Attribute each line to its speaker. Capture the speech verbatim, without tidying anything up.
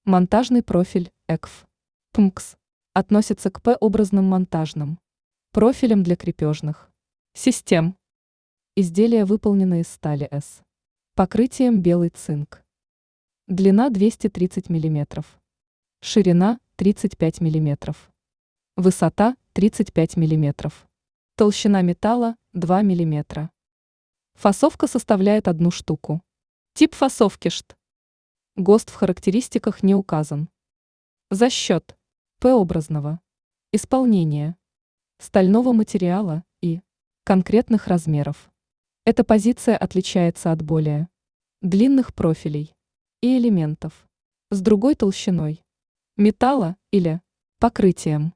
Speaker 1: Монтажный профиль ЭКФ. ПМКС относится к П-образным монтажным профилям для крепежных систем. Изделия выполнены из стали С. Покрытием белый цинк. Длина двести тридцать миллиметров. Ширина тридцать пять миллиметров. Высота тридцать пять миллиметров. Толщина металла два миллиметра. Фасовка составляет одну штуку. Тип фасовки ШТ. ГОСТ в характеристиках не указан. За счет П-образного исполнения стального материала и конкретных размеров. Эта позиция отличается от более длинных профилей и элементов с другой толщиной металла или покрытием.